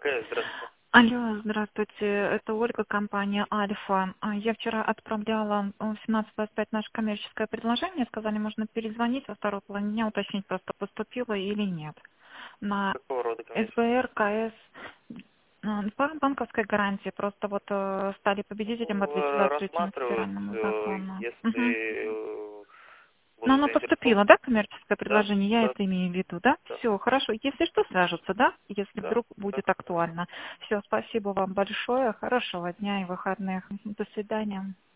Какая? Здравствуйте. Алло, здравствуйте, это Ольга, компания Альфа. Я вчера отправляла в 17:25 наше коммерческое предложение, сказали, можно перезвонить во второй половине дня, уточнить, просто поступило или нет. На Какого рода коммерческий? СБР, КС, по банковской гарантии, просто вот стали победителем в ответе к Рассматривать, федеральному закону. Мгм. если Но будут оно поступило, заинтересованы. да, коммерческое Да, предложение, я да, это имею в виду, да? да, Все, хорошо. Если что, свяжутся, да? Если да, вдруг да. будет актуально. Все, спасибо вам большое, хорошего дня и выходных. До свидания.